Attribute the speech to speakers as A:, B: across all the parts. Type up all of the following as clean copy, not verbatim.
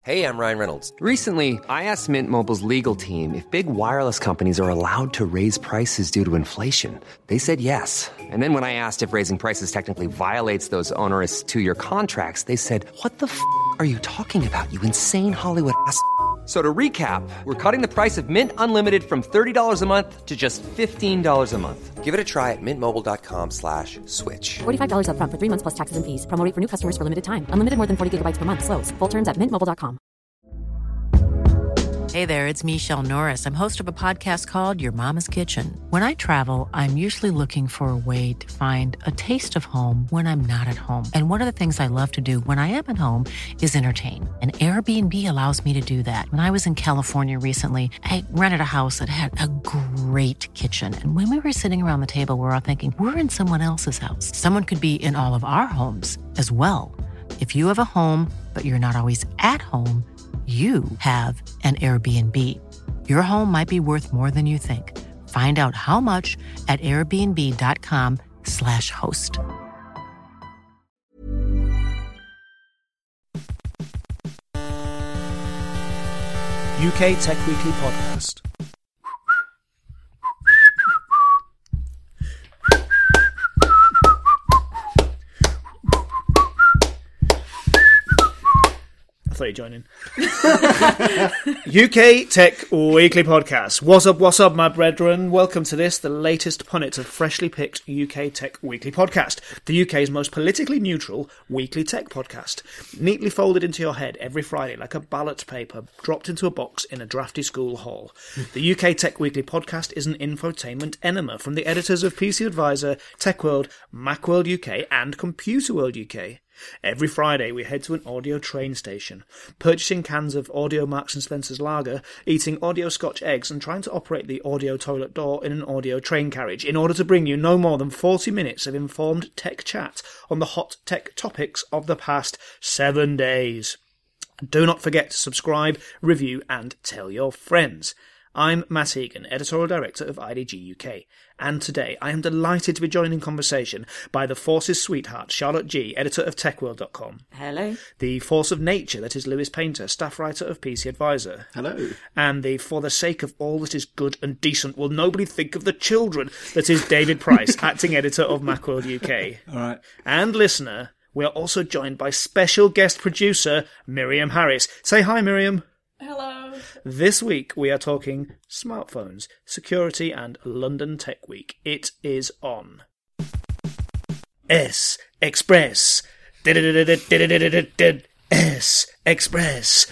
A: Hey, I'm Ryan Reynolds.
B: Recently, I asked Mint Mobile's legal team if big wireless companies are allowed to raise prices due to inflation. They said yes. And then when I asked if raising prices technically violates those onerous two-year contracts, they said, "What the f*** are you talking about, you insane Hollywood ass?" So to recap, we're cutting the price of Mint Unlimited from $30 a month to just $15 a month.
A: Give it a try at mintmobile.com/switch.
C: $45 up front for 3 months plus taxes and fees. Promo rate for new customers for limited time. Unlimited more than 40 gigabytes per month. Slows full terms at mintmobile.com.
D: Hey there, it's Michelle Norris. I'm host of a podcast called Your Mama's Kitchen. When I travel, I'm usually looking for a way to find a taste of home when I'm not at home. And one of the things I love to do when I am at home is entertain. And Airbnb allows me to do that. When I was in California recently, I rented a house that had a great kitchen. And when we were sitting around the table, we were all thinking, we're in someone else's house. Someone could be in all of our homes as well. If you have a home, but you're not always at home, you have an Airbnb. Your home might be worth more than you think. Find out how much at airbnb.com/host.
E: UK Tech Weekly Podcast. I thought you'd join in. UK Tech Weekly Podcast. What's up, my brethren? Welcome to this, the latest punnet of freshly picked UK Tech Weekly Podcast, the UK's most politically neutral weekly tech podcast, neatly folded into your head every Friday like a ballot paper dropped into a box in a drafty school hall. The UK Tech Weekly Podcast is an infotainment enema from the editors of PC Advisor, TechWorld, Macworld UK, and Computer World UK. Every Friday we head to an audio train station, purchasing cans of Audio Marks and Spencer's lager, eating audio Scotch eggs and trying to operate the audio toilet door in an audio train carriage in order to bring you no more than 40 minutes of informed tech chat on the hot tech topics of the past 7 days. Do not forget to subscribe, review and tell your friends. I'm Matt Egan, Editorial Director of IDG UK, and today I am delighted to be joined in conversation by the Force's sweetheart, Charlotte G., Editor of TechWorld.com.
F: Hello.
E: The Force of Nature, that is Lewis Painter, Staff Writer of PC Advisor.
G: Hello.
E: And the For the Sake of All That Is Good and Decent Will Nobody Think of the Children, that is David Price, Acting Editor of Macworld UK.
G: All right.
E: And listener, we are also joined by special guest producer, Miriam Harris. Say hi, Miriam.
F: Hello.
E: This week we are talking smartphones, security and London Tech Week. It is on. S Express. S Express.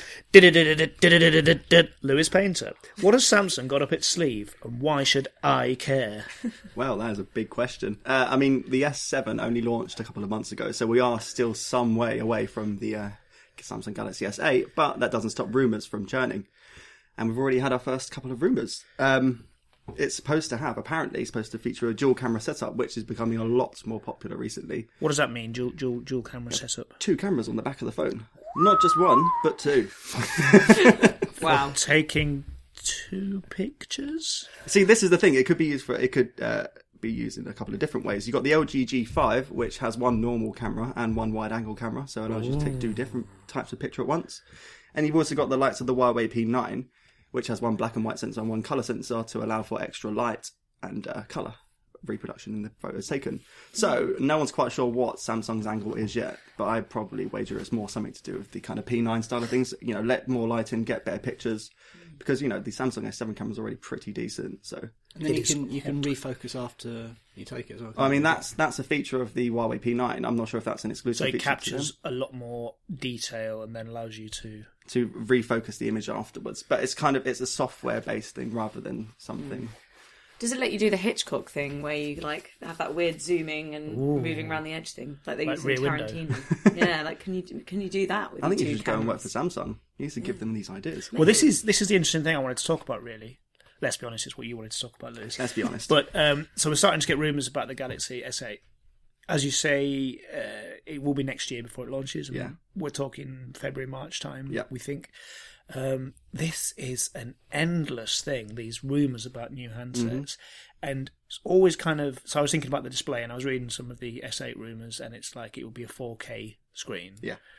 E: Lewis Painter. What has Samsung got up its sleeve and why should I care?
G: Well, that is a big question. I mean, the S7 only launched a couple of months ago, so we are still some way away from the Samsung Galaxy S8, but that doesn't stop rumours from churning. And we've already had our first couple of rumours. It's supposed to feature a dual camera setup, which is becoming a lot more popular recently.
E: What does that mean, dual camera setup?
G: 2 cameras on the back of the phone. Not just one, but 2.
F: Wow.
E: Taking 2 pictures?
G: See, this is the thing. It could be used be used in a couple of different ways. You've got the LG G5, which has one normal camera and one wide-angle camera, so it allows you to take 2 different types of picture at once. And you've also got the likes of the Huawei P9, which has one black and white sensor and one colour sensor to allow for extra light and colour reproduction in the photos taken. So no one's quite sure what Samsung's angle is yet, but I'd probably wager it's more something to do with the kind of P9 style of things. You know, let more light in, get better pictures, because, you know, the Samsung S7 camera's already pretty decent, so...
H: And then you can refocus after you take it as well.
G: I mean, that's a feature of the Huawei P9. I'm not sure if that's an exclusive feature.
E: So it captures a lot more detail and then allows you to
G: refocus the image afterwards. But it's a software-based thing rather than something...
F: Does it let you do the Hitchcock thing where you like have that weird zooming and moving around the edge thing like they use in Tarantino? Yeah, like can you do that with?
G: I think you should
F: just
G: go and work for Samsung. You need to give them these ideas.
E: Well, this is the interesting thing I wanted to talk about. Really, let's be honest, it's what you wanted to talk about, Lewis.
G: Let's be honest.
E: But so we're starting to get rumours about the Galaxy S8. As you say, it will be next year before it launches.
G: Yeah,
E: we're talking February, March time.
G: Yeah,
E: we think. This is an endless thing, these rumours about new handsets. And it's always kind of... So I was thinking about the display and I was reading some of the S8 rumours and it's like it will be a 4K screen.
G: Yeah.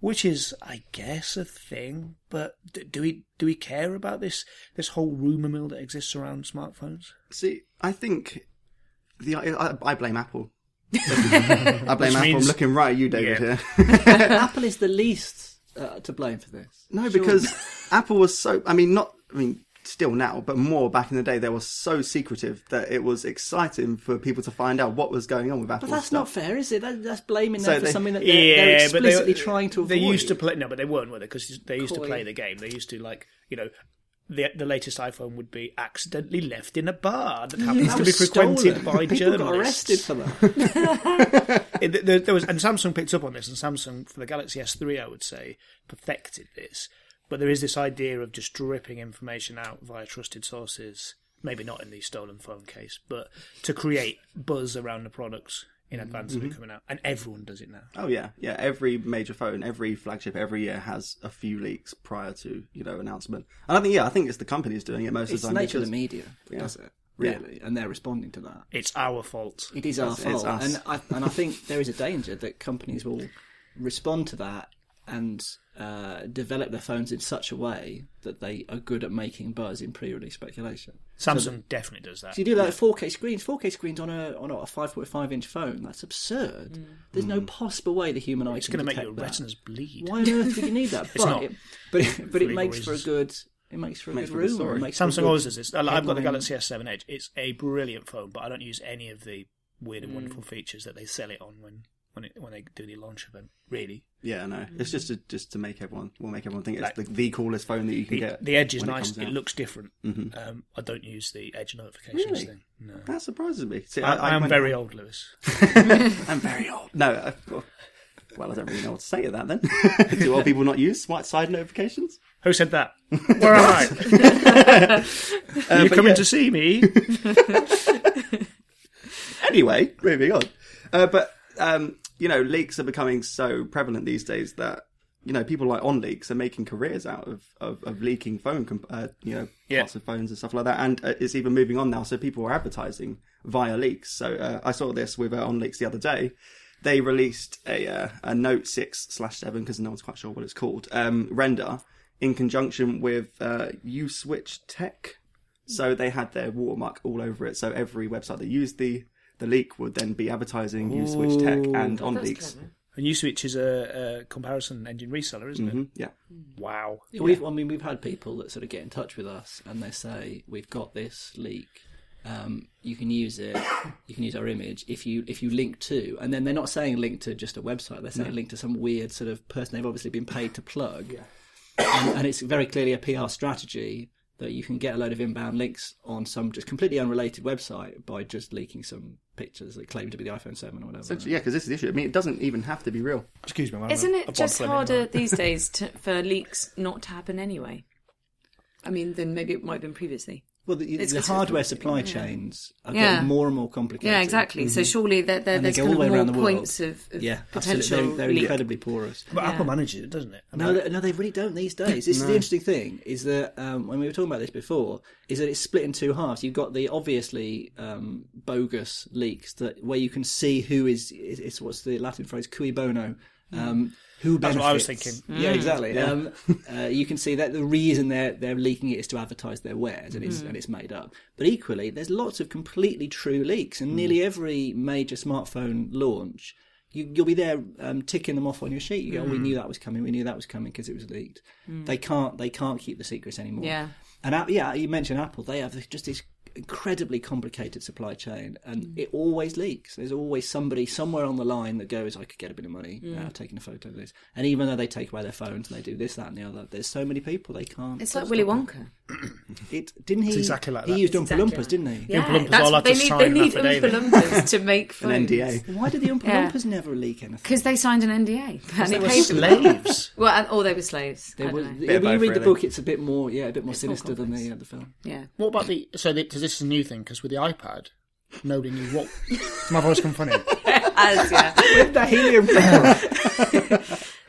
E: Which is, I guess, a thing, but do we care about this whole rumour mill that exists around smartphones?
G: See, I think I blame Apple. I blame Apple. I'm looking right at you, David, here.
H: Apple is the least to blame for this.
G: No, because Apple was so... still now, but more back in the day, they were so secretive that it was exciting for people to find out what was going on with Apple.
H: But that's
G: stuff.
H: not fair, is it? That's blaming them for something that they're explicitly trying to avoid.
E: They used to play... No, but they weren't, were they? Because they used to play the game. They used to, the latest iPhone would be accidentally left in a bar that happens to be frequented by journalists.
H: People got arrested for that.
E: And Samsung picked up on this, and Samsung, for the Galaxy S3, I would say, perfected this. But there is this idea of just dripping information out via trusted sources, maybe not in the stolen phone case, but to create buzz around the products in advance of it coming out. And everyone does it now. Oh, yeah. Yeah, every major phone, every flagship, every year has a few leaks prior to, announcement. And I think it's the companies doing it most of the time.
H: It's the nature of the media, does it? Really, and they're responding to that.
E: It's our fault.
H: It is our fault. And I think there is a danger that companies will respond to that and develop their phones in such a way that they are good at making buzz in pre-release speculation.
E: Samsung definitely does that.
H: So you do that at 4K screens. 4K screens on a 5.5-inch phone. That's absurd. There's no possible way the human eye can detect that. It's going to make your
E: retinas bleed.
H: Why on earth would you need that? But it makes for a good... It makes for a good room.
E: Samsung always does this. I've got the Galaxy S7 Edge. It's a brilliant phone, but I don't use any of the weird and wonderful features that they sell it on when they do the launch event. Really?
G: Yeah, no. It's just to make everyone think it's the coolest phone that you can get.
E: The Edge is nice. It looks different. I don't use the Edge notifications thing. No.
G: That surprises me. See,
E: I'm very old, Lewis.
G: I'm very old. No. Well, I don't really know what to say to that then. Do old people not use side notifications?
E: Who said that? Where am I? Are you coming to see me?
G: Anyway, moving on. Leaks are becoming so prevalent these days that, people like OnLeaks are making careers out of leaking phone, parts of phones and stuff like that. And it's even moving on now. So people are advertising via leaks. So I saw this with OnLeaks the other day. They released a Note 6/7, because no one's quite sure what it's called, render in conjunction with Uswitch Tech. So they had their watermark all over it. So every website that used the leak would then be advertising Uswitch Tech and OnLeaks.
E: And Uswitch is a comparison engine reseller, isn't it?
G: Yeah.
E: Wow.
H: We've had people that sort of get in touch with us and they say, we've got this leak. You can use it. You can use our image if you link to, and then they're not saying link to just a website. They're saying link to some weird sort of person they've obviously been paid to plug, and it's very clearly a PR strategy that you can get a load of inbound links on some just completely unrelated website by just leaking some pictures that claim to be the iPhone 7 or whatever.
G: Yeah, because this is the issue. I mean, it doesn't even have to be real.
E: Excuse me.
F: Isn't it just harder these days for leaks not to happen anyway? I mean, than maybe it might have been previously.
H: Well, the hardware supply chains are getting more and more complicated.
F: Yeah, exactly. So surely there's kind of more points of potential.
H: They're incredibly porous.
E: But Apple manages it, doesn't it?
H: No, they really don't these days. This is the interesting thing, is that when we were talking about this before, is that it's split in two halves. You've got the obviously bogus leaks where you can see who is what's the Latin phrase, cui bono, who benefits.
E: That's what I was thinking.
H: Yeah, exactly. Yeah. You can see that the reason they're leaking it is to advertise their wares, and it's made up. But equally, there's lots of completely true leaks, and nearly every major smartphone launch, you'll be there ticking them off on your sheet. You go, we knew that was coming because it was leaked. They can't keep the secrets anymore.
F: Yeah.
H: And you mentioned Apple. They have just this incredibly complicated supply chain, and it always leaks. There's always somebody somewhere on the line that goes, I could get a bit of money taking a photo of this. And even though they take away their phones and they do this, that and the other, there's so many people they can't.
F: It's like Willy Wonka.
E: It's exactly like that.
H: He used Oompa Loompas, didn't he?
F: Yeah, they need Oompa Loompas to make phones.
G: An NDA.
H: Why did the Oompa Loompas never leak anything?
F: Because they signed an NDA. And
E: they were slaves.
F: Or they were slaves.
H: When you read the book, it's a bit more sinister than the film.
F: Yeah.
E: What about this is a new thing, because with the iPad, nobody knew what. My voice come funny.
H: With the helium camera.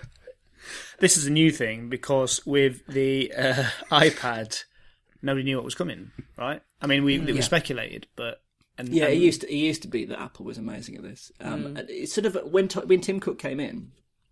E: This is a new thing because with the iPad, nobody knew what was coming, right? I mean, it was speculated, but.
H: It used to be that Apple was amazing at this. It's sort of when Tim Cook came in,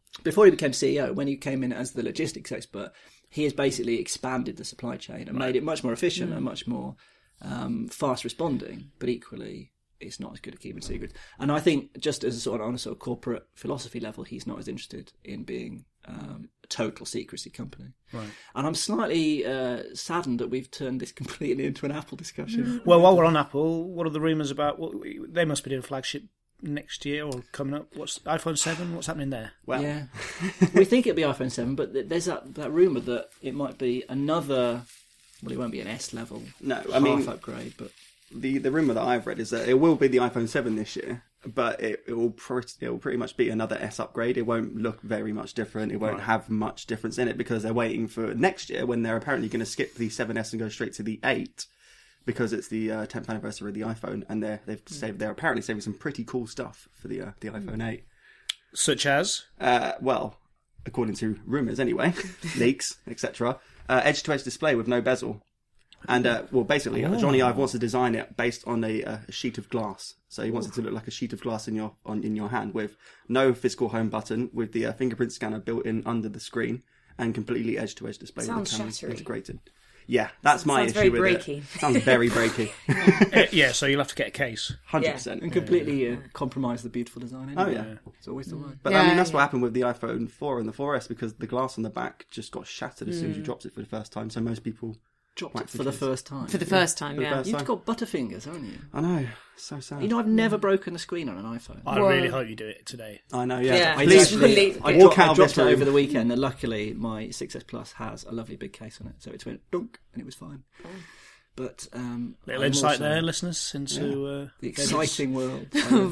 H: before he became CEO, when he came in as the logistics expert, he has basically expanded the supply chain and made it much more efficient and much more fast responding, but equally it's not as good at keeping secrets. And I think just as on a sort of corporate philosophy level, he's not as interested in being a total secrecy company.
E: Right.
H: And I'm slightly saddened that we've turned this completely into an Apple discussion.
E: Well, while we're on Apple, what are the rumours about? They must be doing a flagship next year or coming up. What's iPhone 7? What's happening there?
G: Well,
H: yeah, we think it'll be iPhone 7, but there's that rumour that it might be another. Well, it won't be an S level.
G: No, I mean
H: upgrade, but
G: the rumour that I've read is that it will be the iPhone 7 this year, but it will pretty much be another S upgrade. It won't look very much different. It won't have much difference in it because they're waiting for next year when they're apparently going to skip the 7S and go straight to the 8 because it's the 10th anniversary of the iPhone, and they're apparently saving some pretty cool stuff for the iPhone 8.
E: Such as?
G: Well, according to rumours anyway, leaks, etc. Edge-to-edge display with no bezel. And, basically, Johnny Ive wants to design it based on a sheet of glass. So he wants it to look like a sheet of glass in your hand with no physical home button, with the fingerprint scanner built in under the screen, and completely edge-to-edge display with the cameras integrated. Yeah, that's my issue with
F: breaky.
G: it. Sounds very breaky.
E: Yeah, so you'll have to get a case.
G: 100%.
H: And completely compromise the beautiful design anyway.
G: Oh, yeah.
H: It's always the way.
G: But I mean, that's what happened with the iPhone 4 and the 4S, because the glass on the back just got shattered as soon as you dropped it for the first time. So most people
H: dropped it for the first time.
F: For the first time, yeah.
H: You've got butterfingers, haven't you?
G: I know. So sad.
H: You know, I've never broken the screen on an iPhone.
E: I really hope you do it today.
G: I know, yeah.
F: Yeah.
H: I dropped it over the weekend, and luckily my 6S Plus has a lovely big case on it, so it went dunk, and it was fine. But
E: little insight there, listeners, into
H: the exciting world.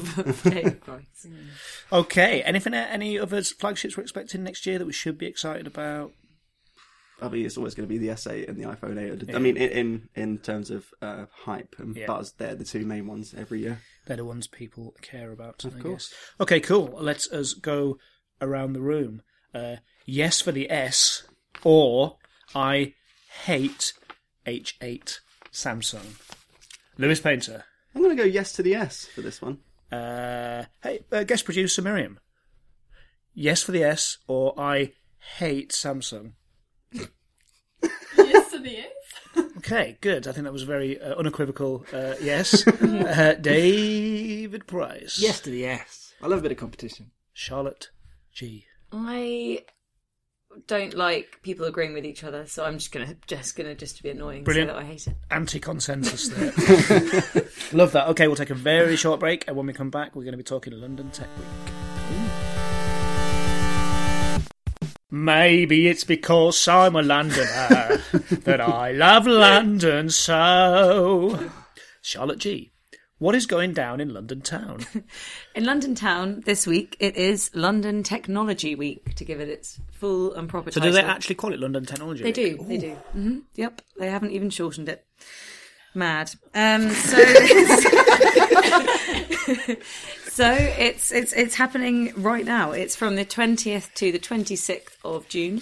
E: Okay, any other flagships we're expecting next year that we should be excited about?
G: I mean, it's always going to be the S8 and the iPhone 8. Yeah. I mean, in terms of hype and buzz, they're the two main ones every year.
E: They're the ones people care about,
G: of course.
E: Guess. Okay, cool. Let's us go around the room. Yes for the S, or I hate H8 Samsung. Lewis Painter.
G: I'm going to go yes to the S for this one.
E: Hey, guest producer Miriam. Yes for the S, or I hate Samsung.
I: Yes to the S.
E: Okay, good. I think that was a very unequivocal yes. David Price.
H: Yes to the S. I love a bit of competition.
E: Charlotte G.
F: I don't like people agreeing with each other, so I'm just gonna be annoying.
E: Brilliant.
F: So that I hate it.
E: Anti-consensus there. Love that. Okay, we'll take a very short break, and when we come back, we're going to be talking London Tech Week. Maybe it's because I'm a Londoner that I love London so. Charlotte G, what is going down in London town?
F: In London town this week, it is London Technology Week, to give it its full and proper title.
E: So do they actually call it London Technology Week?
F: They do. They do. Mm-hmm. Yep. They haven't even shortened it. Mad. So it's happening right now. It's from the 20th to the 26th of June.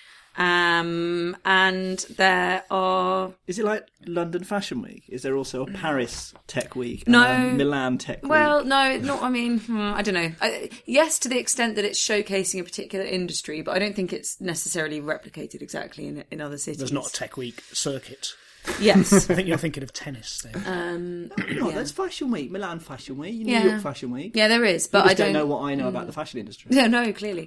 F: And there are...
H: Is it like London Fashion Week? Is there also a Paris Tech Week?
F: No.
H: And Milan Tech Week?
F: Well, no, not. I mean, I don't know. Yes, to the extent that it's showcasing a particular industry, but I don't think it's necessarily replicated exactly in other cities.
E: There's not a Tech Week circuit.
F: Yes.
E: I think you're thinking of tennis then.
H: There's Fashion Week, Milan Fashion Week, New York Fashion Week.
F: Yeah, there is, but
H: I don't know what I know about the fashion industry.
F: No, clearly.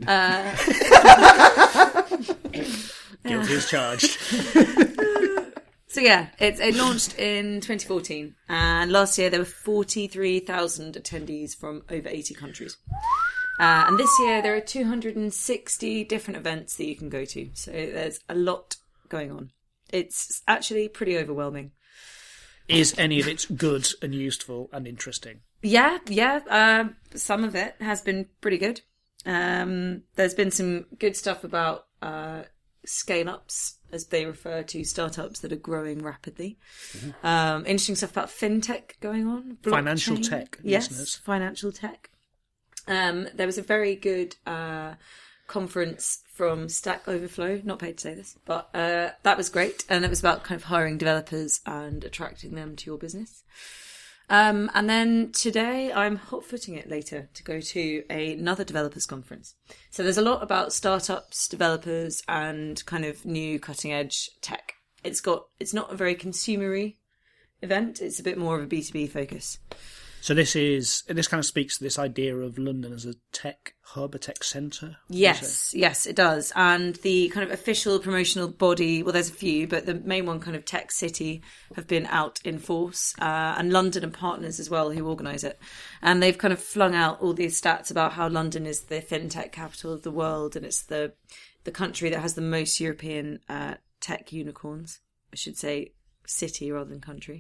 E: Guilty as charged.
F: So yeah, it launched in 2014, and last year there were 43,000 attendees from over 80 countries. And this year there are 260 different events that you can go to, so there's a lot going on. It's actually pretty overwhelming.
E: Is any of it good and useful and interesting?
F: Yeah. Some of it has been pretty good. There's been some good stuff about scale-ups, as they refer to startups that are growing rapidly. Mm-hmm. Interesting stuff about fintech going on. Blockchain.
E: Financial tech,
F: yes,
E: listeners.
F: Financial tech. There was a very good conference from Stack Overflow, not paid to say this, but that was great, and it was about kind of hiring developers and attracting them to your business. And then today I'm hot-footing it later to go to another developers conference. So there's a lot about startups, developers, and kind of new cutting-edge tech. It's not a very consumery event. It's a bit more of a B2B focus.
E: So this kind of speaks to this idea of London as a tech hub, a tech centre?
F: Yes, it does. And the kind of official promotional body, well, there's a few, but the main one, kind of Tech City, have been out in force, and London and partners as well who organise it. And they've kind of flung out all these stats about how London is the fintech capital of the world, and it's the country that has the most European tech unicorns. I should say city rather than country.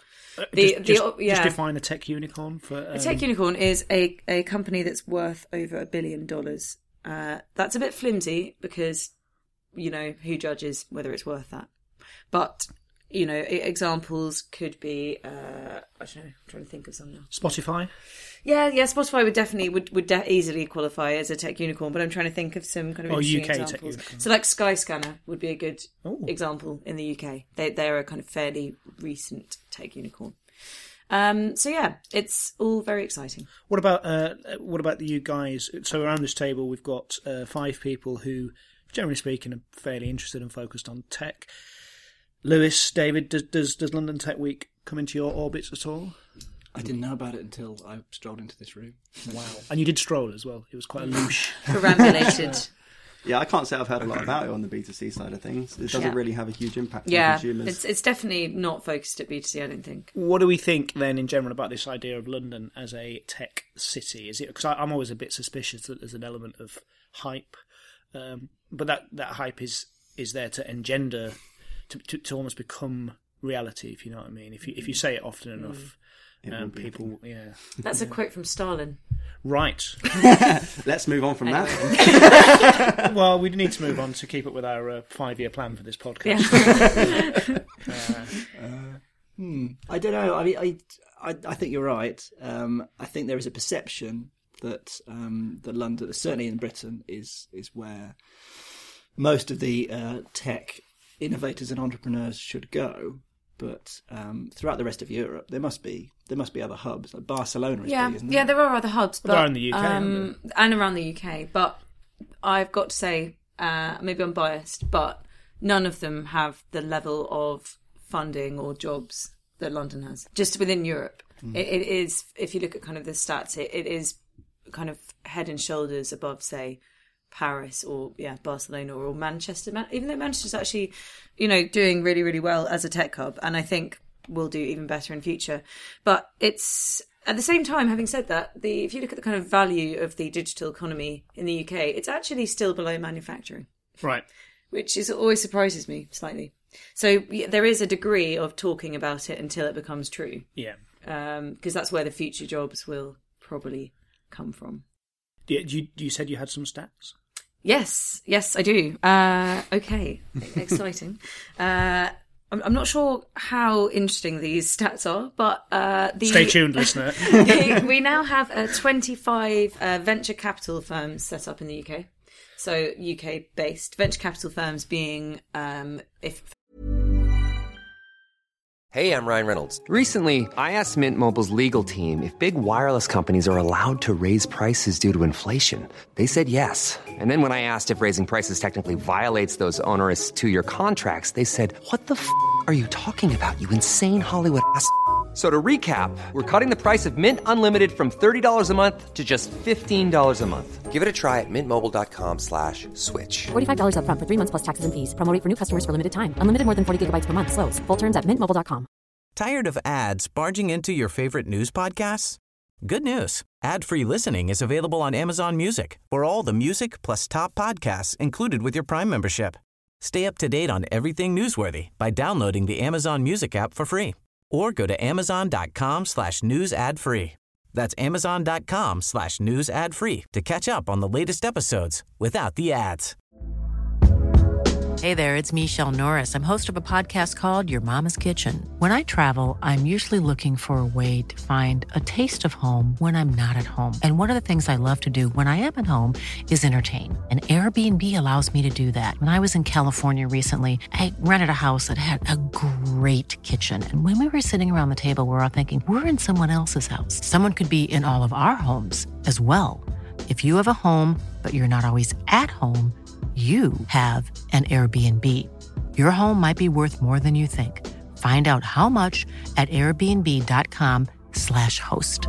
E: Just define a tech unicorn for
F: a tech unicorn is a company that's worth over $1 billion. That's a bit flimsy because who judges whether it's worth that. But examples could be I don't know, I'm trying to think of some now.
E: Spotify.
F: Yeah, Spotify would easily qualify as a tech unicorn, but I'm trying to think of some kind of interesting
E: UK
F: examples.
E: Tech unicorn.
F: So like Skyscanner would be a good example in the UK. They're a kind of fairly recent tech unicorn. So yeah, it's all very exciting.
E: What about you guys? So around this table we've got 5 people who, generally speaking, are fairly interested and focused on tech. Lewis, David, does London Tech Week come into your orbits at all?
H: I didn't know about it until I strolled into this room.
E: Wow. And you did stroll as well. It was quite a louche.
F: Perambulated.
G: Yeah, I can't say I've heard a lot about it on the B2C side of things. It doesn't really have a huge impact on consumers.
F: It's definitely not focused at B2C, I don't think.
E: What do we think then in general about this idea of London as a tech city? Is it, because I'm always a bit suspicious that there's an element of hype, but that hype is there to engender, to almost become reality, if you know what I mean. If you say it often enough, people, yeah.
F: That's a quote from Stalin.
E: Right.
G: Let's move on from that.
E: Well, we need to move on to keep up with our 5-year plan for this podcast.
H: Yeah. I don't know. I mean, I think you're right. I think there is a perception that that London, certainly in Britain, is where most of the tech innovators and entrepreneurs should go. But throughout the rest of Europe, there must be other hubs. Like Barcelona is big, isn't there?
F: Yeah, there are other hubs, but
E: around the UK,
F: and around the UK. But I've got to say, maybe I'm biased, but none of them have the level of funding or jobs that London has. Just within Europe, it is. If you look at kind of the stats, it is kind of head and shoulders above, say, Paris or Barcelona or Manchester, even though Manchester's actually doing really, really well as a tech hub, and I think will do even better in future. But it's, at the same time, having said that, if you look at the kind of value of the digital economy in the UK, it's actually still below manufacturing,
E: right?
F: Which always surprises me slightly. So there is a degree of talking about it until it becomes true, because that's where the future jobs will probably come from.
E: You said you had some stats?
F: Yes, I do. Okay, exciting. I'm not sure how interesting these stats are, but
E: stay tuned, listener.
F: We now have 25 venture capital firms set up in the UK. So UK-based venture capital firms being
A: Hey, I'm Ryan Reynolds.
B: Recently, I asked Mint Mobile's legal team if big wireless companies are allowed to raise prices due to inflation. They said yes. And then when I asked if raising prices technically violates those onerous 2-year contracts, they said, "What the f*** are you talking about, you insane Hollywood ass?" So to recap, we're cutting the price of Mint Unlimited from $30 a month to just $15 a month.
A: Give it a try at mintmobile.com/switch.
C: $45 up front for 3 months plus taxes and fees. Promo rate for new customers for limited time. Unlimited more than 40 gigabytes per month. Slows full terms at mintmobile.com.
I: Tired of ads barging into your favorite news podcasts? Good news. Ad-free listening is available on Amazon Music for all the music plus top podcasts included with your Prime membership. Stay up to date on everything newsworthy by downloading the Amazon Music app for free. Or go to amazon.com/news ad free. That's amazon.com/news ad free to catch up on the latest episodes without the ads.
D: Hey there, it's Michelle Norris. I'm host of a podcast called Your Mama's Kitchen. When I travel, I'm usually looking for a way to find a taste of home when I'm not at home. And one of the things I love to do when I am at home is entertain. And Airbnb allows me to do that. When I was in California recently, I rented a house that had a great kitchen. And when we were sitting around the table, we were all thinking, we're in someone else's house. Someone could be in all of our homes as well. If you have a home, but you're not always at home, you have an Airbnb. Your home might be worth more than you think. Find out how much at airbnb.com/host.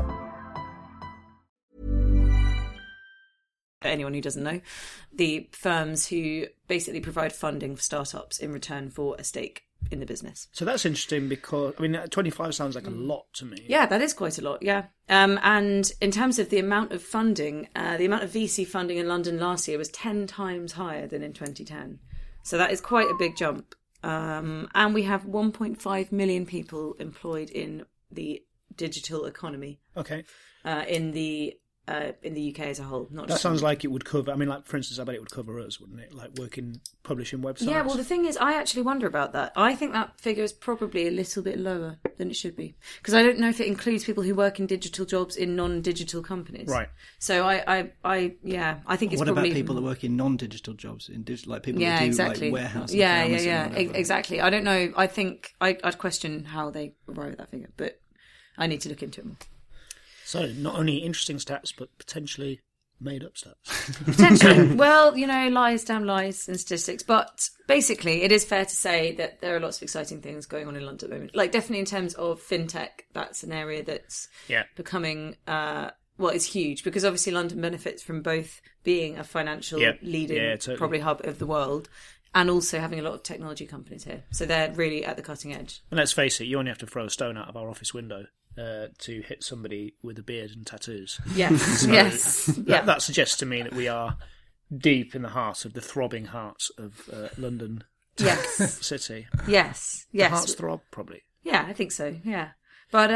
F: Anyone who doesn't know, the firms who basically provide funding for startups in return for a stake in the business.
E: So that's interesting because, 25 sounds like a lot to me.
F: Yeah, that is quite a lot, yeah. And in terms of the amount of funding, the amount of VC funding in London last year was 10 times higher than in 2010. So that is quite a big jump. And we have 1.5 million people employed in the digital economy.
E: Okay.
F: In the UK as a whole.
E: That sounds like it would cover, for instance, I bet it would cover us, wouldn't it? Like publishing websites.
F: Yeah, well, the thing is, I actually wonder about that. I think that figure is probably a little bit lower than it should be. Because I don't know if it includes people who work in digital jobs in non-digital companies.
E: Right.
F: So I think it's
H: what
F: probably...
H: about people that work in non-digital jobs, in digital, like people
F: yeah,
H: that do
F: exactly.
H: like warehousing?
F: Yeah,
H: for Amazon or whatever?
F: exactly. I don't know. I think I'd question how they arrive at that figure, but I need to look into it more.
E: So, not only interesting stats, but potentially made-up stats.
F: Potentially. Well, lies, damn lies, and statistics. But basically, it is fair to say that there are lots of exciting things going on in London at the moment. Like, definitely in terms of fintech, that's an area that's becoming... it's huge, because obviously London benefits from both being a financial leading,
E: totally.
F: probably hub of the world, and also having a lot of technology companies here. So they're really at the cutting edge.
E: And let's face it, you only have to throw a stone out of our office window to hit somebody with a beard and tattoos.
F: Yes,
E: So
F: yes.
E: That suggests to me that we are deep in the heart of the throbbing heart of London city.
F: Yes,
E: The
F: yes.
E: hearts throb, probably.
F: Yeah, I think so, yeah. But,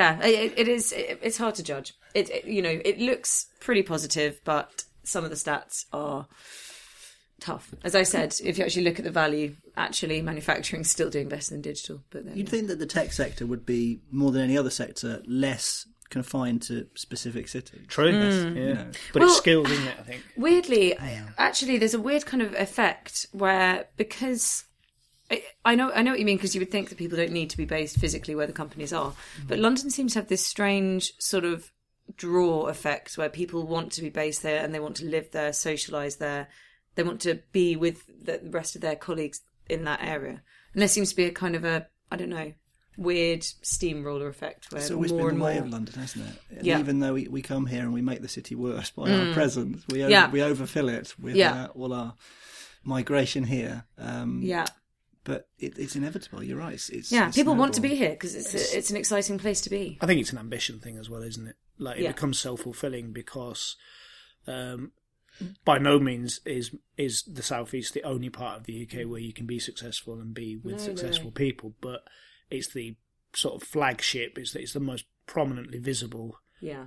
F: it's hard to judge. It looks pretty positive, but some of the stats are tough. As I said, if you actually look at the value, actually manufacturing's still doing better than digital. But then,
H: You'd think that the tech sector would be, more than any other sector, less confined to specific cities.
E: True, But it's skills, isn't it, I think?
F: Weirdly, actually, there's a weird kind of effect where, because... I know what you mean, because you would think that people don't need to be based physically where the companies are. But London seems to have this strange sort of draw effect where people want to be based there and they want to live there, socialise there. They want to be with the rest of their colleagues in that area. And there seems to be a kind of weird steamroller effect where
H: it's always
F: more
H: been
F: and
H: the way
F: more...
H: of London, hasn't it? And
F: Yeah.
H: even though we come here and we make the city worse by our presence, we overfill it with all our migration here. But it's inevitable. You're right. It's
F: people want to
H: snowball.
F: be here because it's an exciting place to be.
E: I think it's an ambition thing as well, isn't it? Like, it
F: Yeah.
E: becomes self-fulfilling because by no means is the South East the only part of the UK where you can be successful and be with successful people, but it's the sort of flagship, it's the most prominently visible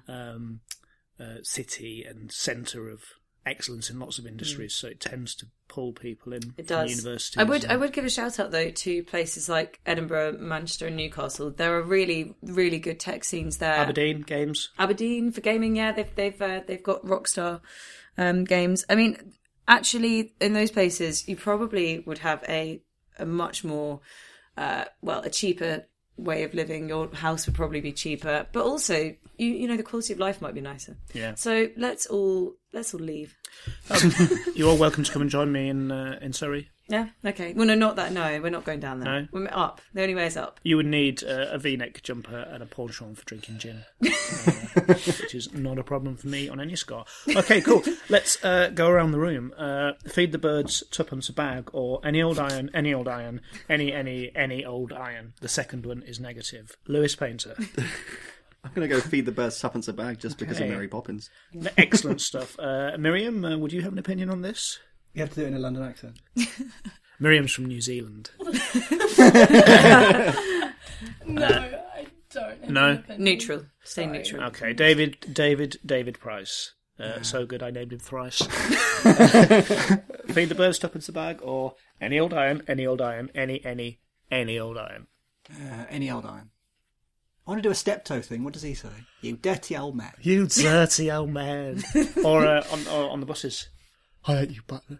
E: city and centre of excellence in lots of industries, so it tends to pull people in
F: It does.
E: from universities.
F: I would give a shout out though to places like Edinburgh, Manchester, and Newcastle. There are really, really good tech scenes there.
E: Aberdeen games.
F: Aberdeen for gaming, yeah. They've got Rockstar games. I mean, actually, in those places, you probably would have a much more a cheaper way of living. Your house would probably be cheaper, but also the quality of life might be nicer.
E: Yeah.
F: So let's all leave.
E: You're all welcome to come and join me in Surrey.
F: Yeah. Okay. Well, no, not that. No, we're not going down there.
E: No?
F: We're up. The only way is up.
E: You would need a V-neck jumper and a penchant for drinking gin, which is not a problem for me on any score. Okay, cool. Let's go around the room. Feed the birds tuppence a bag, or any old iron, any old iron, any old iron. The second one is negative. Lewis Painter.
G: I'm going to go feed the birds tuppence a bag just because of
E: Okay.
G: Mary Poppins.
E: Excellent stuff. Miriam, would you have an opinion on this?
H: You have to do it in a London accent.
E: Miriam's from New Zealand.
J: No, I don't.
E: No?
F: Neutral. Stay neutral.
E: Okay, David Price. So good I named him thrice. Feed the birds tuppence a bag, or Any old iron, any old iron, any old iron.
H: Any old iron. I want to do a steptoe thing. What does he say? You dirty old man.
E: You dirty old man. or on the buses. I hate you, butler.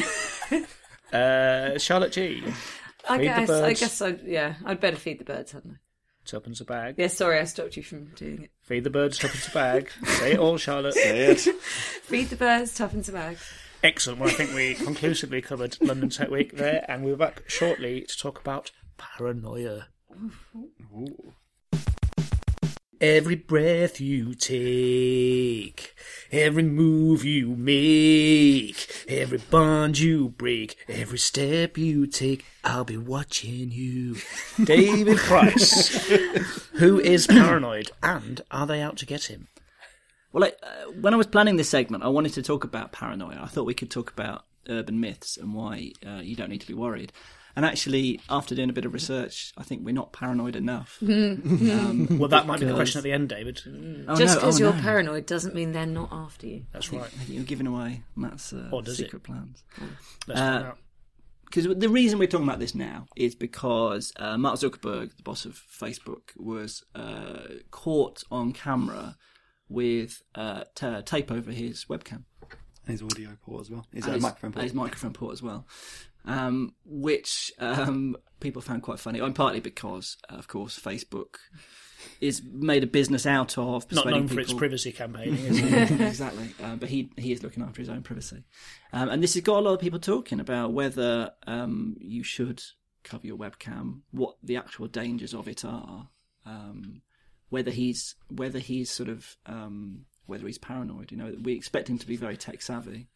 E: Charlotte G.
F: I guess I'd better feed the birds, hadn't I?
E: Tuppence a bag.
F: Yeah, sorry, I stopped you from doing it.
E: Feed the birds, tuppence a bag. Say it all, Charlotte.
G: Say it.
F: Feed the birds, tuppence a bag.
E: Excellent. Well, I think we conclusively covered London Tech Week there, and we're back shortly to talk about paranoia. Ooh. Every breath you take, every move you make, every bond you break, every step you take, I'll be watching you. David Price. Who is paranoid, and are they out to get him?
H: Well, when I was planning this segment, I wanted to talk about paranoia. I thought we could talk about urban myths and why you don't need to be worried. And actually, after doing a bit of research, I think we're not paranoid enough.
E: Well, that might be the question at the end, David.
F: Just because you're paranoid doesn't mean they're not after you.
E: That's right.
H: You're giving away Matt's secret plans.
E: Let's find out.
H: Because the reason we're talking about this now is because Mark Zuckerberg, the boss of Facebook, was caught on camera with tape over his webcam.
G: And his audio port as well. His
H: microphone port as well. Which people found quite funny. And partly because, of course, Facebook is made a business out of
E: not known for its privacy campaigning, is it?
H: Exactly. But he is looking after his own privacy. And this has got a lot of people talking about whether you should cover your webcam, what the actual dangers of it are, whether he's paranoid. You know, we expect him to be very tech savvy.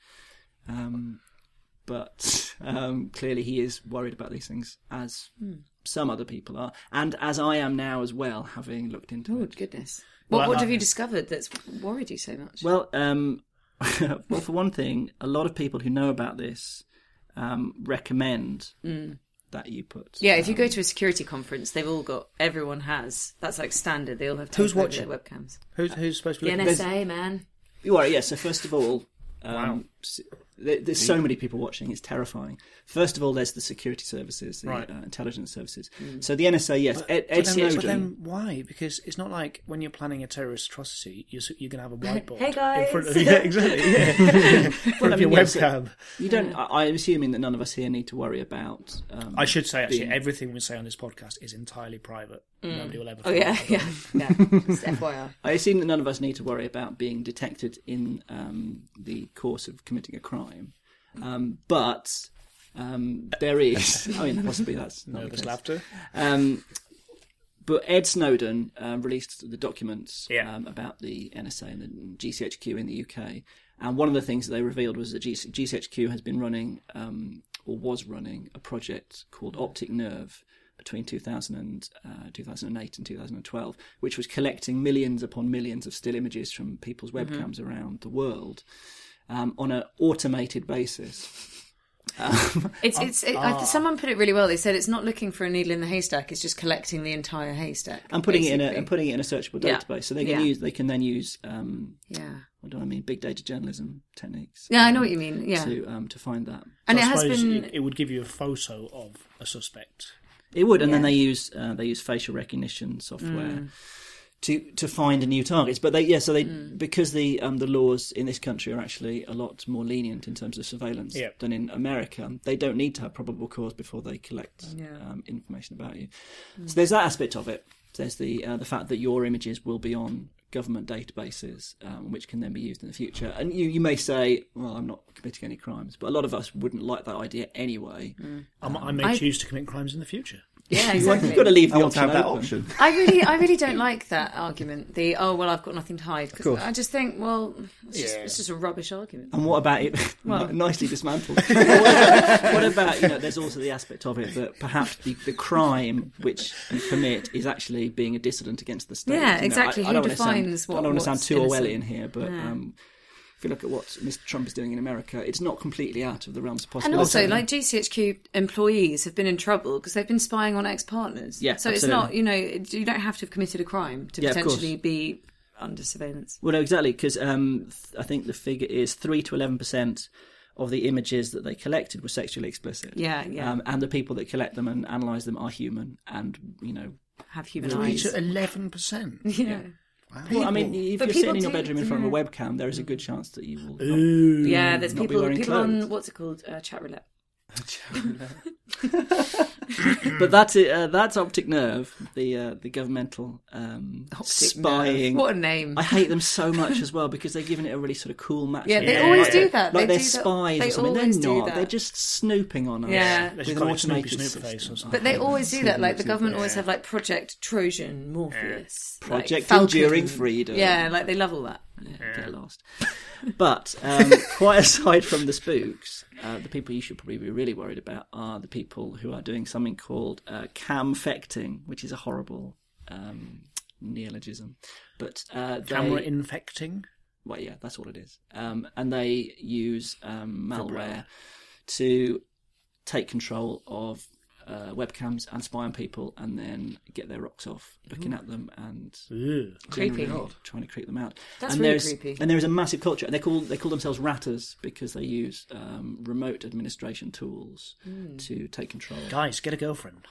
H: But clearly he is worried about these things, as some other people are, and as I am now as well, having looked into it.
F: Oh, goodness. What have you discovered that's worried you so much?
H: Well, well, for one thing, a lot of people who know about this recommend that you put...
F: Yeah, if you go to a security conference, everyone has. That's like standard. They all have to their webcams.
E: Who's supposed to be
F: the NSA, man.
H: You are, yeah. So first of all...
E: Wow.
H: There's so many people watching, it's terrifying. First of all, there's the security services, the intelligence services. So the NSA, yes, Ed Snowden...
E: But then why? Because it's not like when you're planning a terrorist atrocity, you're going to have a whiteboard
F: hey guys!
E: in front of you. Yeah, exactly. Yeah. In front of your webcam.
H: You don't... I'm assuming that none of us here need to worry about...
E: I should say, actually, everything we say on this podcast is entirely private. Nobody will ever...
F: Oh, yeah. Just FYI.
H: I assume that none of us need to worry about being detected in the course of committing a crime. But there is... I mean, possibly that's not
E: nervous laughter.
H: But Ed Snowden released the documents about the NSA and the GCHQ in the UK. And one of the things that they revealed was that GCHQ has been running, or was running, a project called Optic Nerve between 2008 and 2012, which was collecting millions upon millions of still images from people's webcams around the world on an automated basis.
F: Someone put it really well. They said it's not looking for a needle in the haystack; it's just collecting the entire haystack
H: and putting it in a searchable database. So they can then use what do I mean? Big data journalism techniques.
F: Yeah, I know what you mean. Yeah,
H: to find that.
F: And
E: so
F: it has been.
E: It would give you a photo of a suspect.
H: It would, and then they use facial recognition software to find new targets. But because the laws in this country are actually a lot more lenient in terms of surveillance than in America, they don't need to have probable cause before they collect information about you. So there's that aspect of it. There's the fact that your images will be on government databases, which can then be used in the future. And you may say, well, I'm not committing any crimes, but a lot of us wouldn't like that idea anyway.
E: I may choose to commit crimes in the future.
F: Yeah, exactly.
H: You've got to leave the
G: option.
F: I really don't like that argument. I've got nothing to hide. Because I just think, well, it's just a rubbish argument.
H: And what about it? Well, nicely dismantled. What about there's also the aspect of it that perhaps the crime which you commit is actually being a dissident against the state.
F: Yeah, exactly. Who defines what?
H: I don't want to sound too
F: innocent.
H: Orwellian here, but. If you look at what Mr. Trump is doing in America, it's not completely out of the realms of possibility.
F: And also, like GCHQ employees have been in trouble because they've been spying on ex-partners.
H: Yeah,
F: so
H: absolutely.
F: It's not, you don't have to have committed a crime to potentially be under surveillance.
H: Well, no, exactly, because I think the figure is 3 to 11% of the images that they collected were sexually explicit.
F: Yeah.
H: And the people that collect them and analyse them are human and,
F: have human
E: Reach
F: eyes.
E: at 11%.
F: Yeah.
E: Wow.
H: Well, I mean, if
F: But
H: you're
F: people
H: sitting in your
F: do-
H: bedroom in front of a webcam, there is a good chance that you will.
E: Ooh.
F: Yeah, there's
H: not be
F: people
H: wearing clothes.
F: on, what's it called? Chat roulette.
H: But that's Optic Nerve, the governmental spying.
F: What a name.
H: I hate them so much as well because they're giving it a really sort of cool match.
F: Yeah, they always do that.
H: Like
F: They
H: they're
F: do that.
H: spies
F: They
H: or something. They're
F: always do
H: not.
F: that.
H: They're just snooping on us.
F: Yeah.
E: They
H: with
E: should
H: an
E: call it Snoopy
H: automated
E: Snooper Face
H: system.
E: or something.
F: But they always do that. Like the government always have like Project Trojan, Morpheus,
H: Project
F: like Falcon.
H: Enduring Freedom.
F: Yeah, like they love all that.
H: Yeah, get lost. But quite aside from the spooks, the people you should probably be really worried about are the people who are doing something called camfecting, which is a horrible neologism. But
E: Camera infecting?
H: Well, yeah, that's what it is. And they use malware to take control of webcams and spy on people and then get their rocks off looking at them and
F: Creepy.
H: trying to creep them out.
F: That's
H: and
F: really
H: there's,
F: creepy.
H: And there is a massive culture. They call themselves ratters because they use remote administration tools to take control.
E: Guys, get a girlfriend.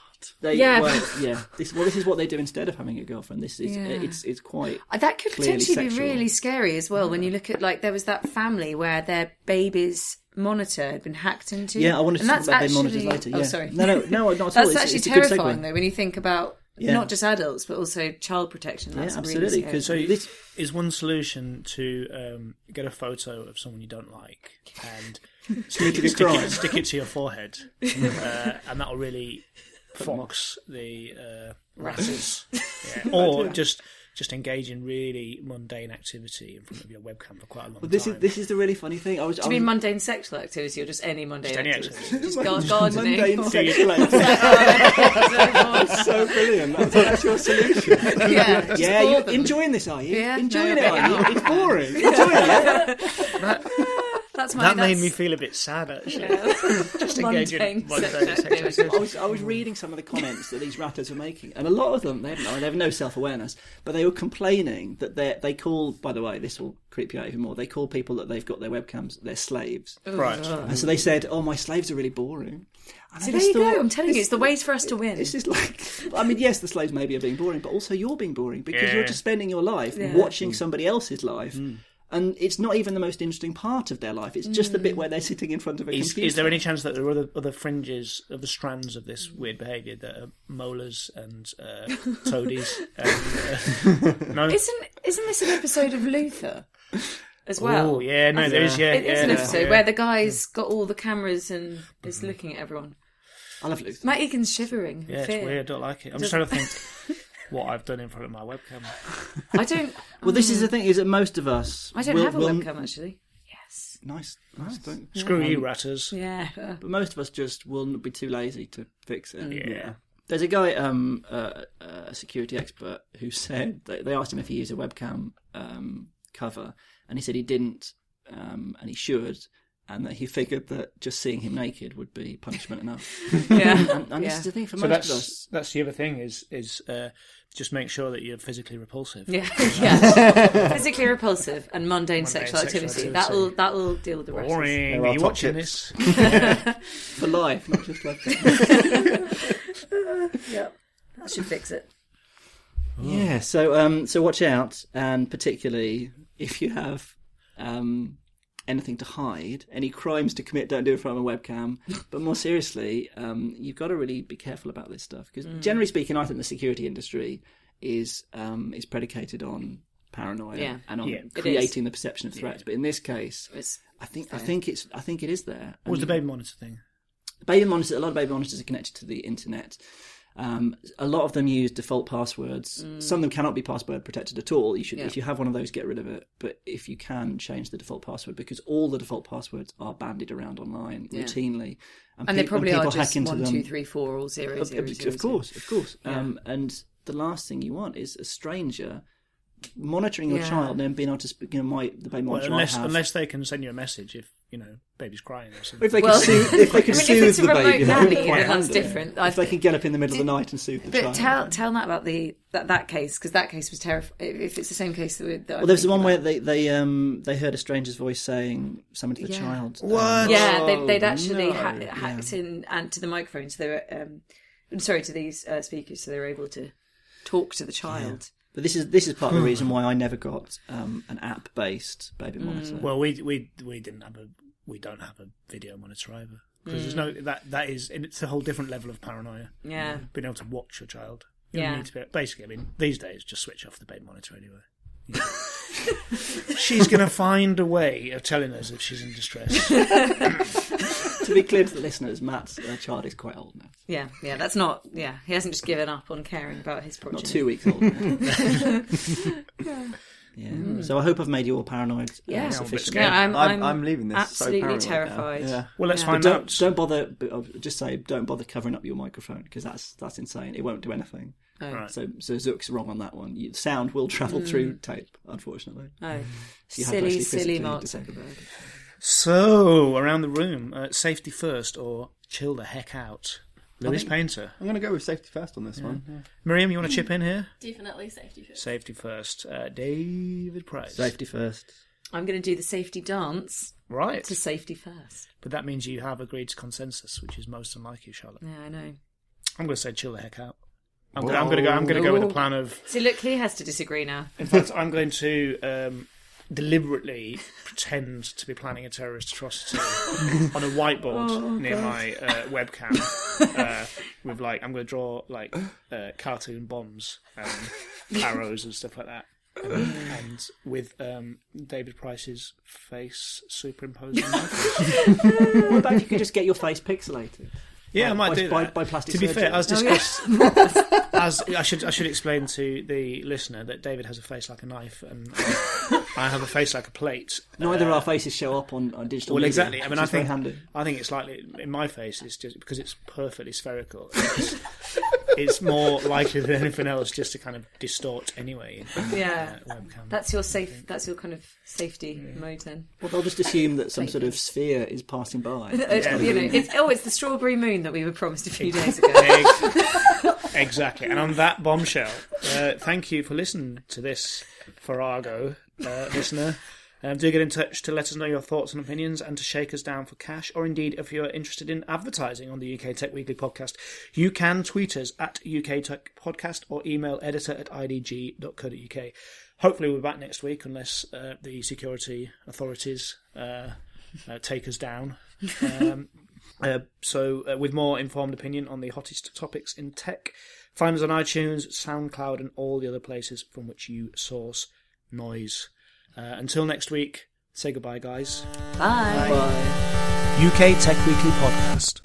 H: This is what they do instead of having a girlfriend. This is it's quite
F: That could
H: clearly
F: potentially be
H: sexual.
F: really scary as well when you look at like there was that family where their baby's monitor had been hacked into.
H: Yeah, I wanted to
F: And
H: talk
F: that's
H: about their
F: actually...
H: monitors later.
F: Oh,
H: Yeah.
F: sorry.
H: No, not at all.
F: That's
H: It's
F: actually
H: a good
F: terrifying
H: segue.
F: though when you think about
H: Yeah.
F: not just adults but also child protection. That's
H: absolutely,
F: really scary.
E: So
H: This-
E: is one solution to get a photo of someone you don't like and stick it to your forehead, and that'll really fox the ratters. Yeah. Or just engage in really mundane activity in front of your webcam for quite a long time.
H: This is the really funny thing.
F: Do you mean mundane sexual activity or just any mundane
E: Just any
F: activity?
E: activity.
F: Just gardening?
H: Mundane sexual That's so brilliant. That's your solution.
F: Yeah, just
H: Yeah,
F: bore
H: you're
F: them.
H: enjoying this, are you?
F: Yeah,
H: Enjoying
F: no,
H: it, are you? It's boring. Enjoying it.
F: That's my,
E: That made
F: that's-
E: me feel a bit sad, actually.
F: Yeah.
E: Just engage in
F: Mundane
E: mundane
F: sex
E: sexual activity.
H: I was reading some of the comments that these ratters were making, and a lot of them they have no self-awareness, but they were complaining that they call. By the way, this will creep you out even more. They call people that they've got their webcams their slaves,
E: Right.
H: and so they said, "Oh, my slaves are really boring." And I
F: So there
H: just
F: you
H: thought,
F: go. I'm telling you, it's the ways for us to win.
H: This is like, I mean, yes, the slaves maybe are being boring, but also you're being boring because
E: Yeah.
H: you're just spending your life
F: Yeah.
H: watching somebody else's life. And it's not even the most interesting part of their life. It's just the bit where they're sitting in front of a computer.
E: Is there any chance that there are other fringes, other strands of this weird behaviour that are molars and toadies? And, no?
F: Isn't this an episode of Luther as well?
E: Oh, yeah, no, there is, yeah.
F: It is an
E: yeah,
F: episode
E: yeah.
F: where the guy's got all the cameras and is looking at everyone.
H: I love Luther.
F: Matt Egan's shivering.
E: Yeah, it's
F: fear.
E: weird, I don't like it. I'm just trying to think what I've done in front of my webcam.
F: I don't.
H: Well, this is the thing: is that most of us.
F: I don't have a webcam actually. Yes.
H: Nice. Don't.
E: Screw you, ratters.
F: Yeah.
H: But most of us just will be too lazy to fix it.
E: Yeah.
H: There's a guy, a security expert, who said they asked him if he used a webcam cover, and he said he didn't, and he should, and that he figured that just seeing him naked would be punishment enough.
F: Yeah.
H: And this is the thing for
E: So
H: most of us.
E: that's the other thing is just make sure that you're physically repulsive.
F: Yeah. Yeah. Physically repulsive and mundane sexual
E: sexual
F: activity.
E: activity.
F: That'll deal with the rest.
E: Boring.
G: There
E: Are
G: are
E: you
G: top
E: watching
G: tips.
E: this?
H: For life, not just like
F: Yeah. That should fix it.
H: Yeah, so watch out, and particularly if you have anything to hide, any crimes to commit, don't do it from a webcam. But more seriously, you've got to really be careful about this stuff because, generally speaking, I think the security industry is predicated on paranoia and on creating the perception of threats. But in this case, I think it is there.
E: What was the baby monitor thing?
H: Baby monitors. A lot of baby monitors are connected to the internet. A lot of them use default passwords. Some of them cannot be password protected at all. You should, if you have one of those, get rid of it. But if you can, change the default password because all the default passwords are bandied around online routinely,
F: And they probably are just
H: into
F: 1,
H: them.
F: 2, 3, 4 or 0, 0, 0, 0.
H: Of course. And the last thing you want is a stranger monitoring your child and then being able to speak. The baby monitor might have.
E: Unless they can send you a message if baby's crying or something.
H: If they could soothe, if they could
F: if
H: soothe
F: it's a
H: the
F: remote
H: baby, that would be
F: nanny,
H: quite
F: then that's
H: handy.
F: different.
H: If they could get up in the middle of the night and soothe the
F: But
H: child.
F: tell Matt about that case, because that case was terrifying. If it's the same case that
H: Well, there's the one where they heard a stranger's voice saying something to the child.
E: What?
F: Yeah, they'd actually
E: no.
F: hacked in and to the microphone, so they were to these speakers, so they were able to talk to the child.
H: But this is part of the reason why I never got an app-based baby monitor.
E: Well, we don't have a video monitor either, because there's no that is, and it's a whole different level of paranoia.
F: Yeah,
E: being able to watch your child. You need to be, basically, I mean, these days just switch off the baby monitor anyway. She's going to find a way of telling us if she's in distress.
H: To be clear to the listeners, Matt's child is quite old now.
F: Yeah, that's not. Yeah, he hasn't just given up on caring about his progeny.
H: Not 2 weeks old now. Yeah. So I hope I've made you all paranoid. Sufficiently.
F: Yeah,
G: I'm leaving this
F: absolutely
G: so paranoid
F: terrified.
G: now. Yeah.
E: Well, let's find
H: But
E: out.
H: don't bother. But I'll just say, don't bother covering up your microphone, because that's insane. It won't do anything.
F: Oh.
E: Right.
H: So Zook's wrong on that one. Sound will travel through tape, unfortunately.
F: Oh,
H: So you have to actually
F: silly
H: physically
F: Mark
H: disable
F: Zuckerberg.
E: So, around the room, safety first or chill the heck out? Lewis Painter.
G: I'm going to go with safety first on this one.
E: Miriam, you want to chip in here?
J: Definitely safety first.
E: Safety first. David Price.
H: Safety first.
F: I'm going to do the safety dance
E: Right.
F: to safety first.
E: But that means you have agreed to consensus, which is most unlike you, Charlotte.
F: Yeah, I know.
E: I'm going to say chill the heck out. I'm going to go with a plan of.
F: See, look, he has to disagree now.
E: In fact, I'm going to deliberately pretend to be planning a terrorist atrocity on a whiteboard near my webcam. With I'm going to draw cartoon bombs and arrows and stuff like that. And with David Price's face superimposed on my face.
H: What about if you could just get your face pixelated?
E: Yeah, I might do that.
H: By plastic
E: to be
H: surgery.
E: fair, as discussed, as I should explain to the listener that David has a face like a knife and I have a face like a plate.
H: Neither of our faces show up on digital.
E: Well,
H: media,
E: exactly. I mean,
H: which is very handy.
E: I think it's slightly in my face. It's just because it's perfectly spherical. It's more likely than anything else just to kind of distort anyway. Webcam.
F: That's your safe. That's your kind of safety mode then.
H: Well, they'll just assume that some sort of sphere is passing by.
F: It's the strawberry moon that we were promised a few days ago.
E: Exactly. And on that bombshell, thank you for listening to this Farrago listener. Do get in touch to let us know your thoughts and opinions and to shake us down for cash, or indeed if you're interested in advertising on the UK Tech Weekly podcast, you can tweet us at UK Tech Podcast or email editor@idg.co.uk. Hopefully we'll be back next week unless the security authorities take us down. So with more informed opinion on the hottest topics in tech, find us on iTunes, SoundCloud and all the other places from which you source noise. Until next week, say goodbye, guys.
F: Bye.
H: Bye.
E: UK Tech Weekly Podcast.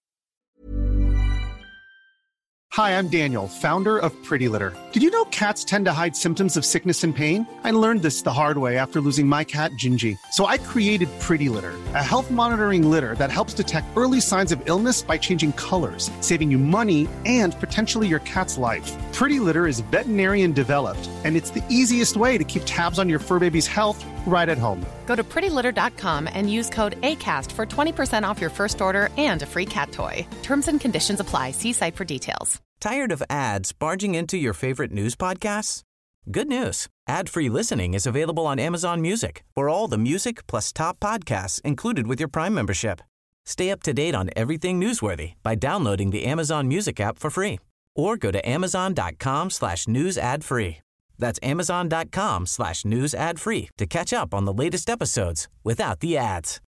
K: Hi, I'm Daniel, founder of Pretty Litter. Did you know cats tend to hide symptoms of sickness and pain? I learned this the hard way after losing my cat, Gingy. So I created Pretty Litter, a health monitoring litter that helps detect early signs of illness by changing colors, saving you money and potentially your cat's life. Pretty Litter is veterinarian developed, and it's the easiest way to keep tabs on your fur baby's health right at home.
L: Go to prettylitter.com and use code ACAST for 20% off your first order and a free cat toy. Terms and conditions apply. See site for details.
I: Tired of ads barging into your favorite news podcasts? Good news. Ad-free listening is available on Amazon Music for all the music plus top podcasts included with your Prime membership. Stay up to date on everything newsworthy by downloading the Amazon Music app for free or go to amazon.com/news ad free. That's amazon.com/news ad free to catch up on the latest episodes without the ads.